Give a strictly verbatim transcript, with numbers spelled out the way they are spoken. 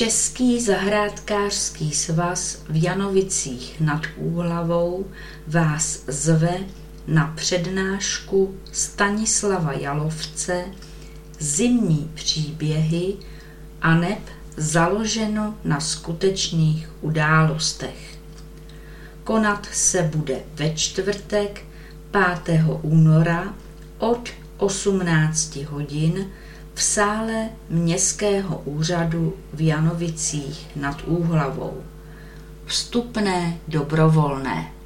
Český zahrádkářský svaz v Janovicích nad Úhlavou vás zve na přednášku Stanislava Jalovce Zimní příběhy aneb založeno na skutečných událostech. Konat se bude ve čtvrtek pátého února od osmnácti hodin v sále Městského úřadu v Janovicích nad Úhlavou. Vstupné dobrovolné.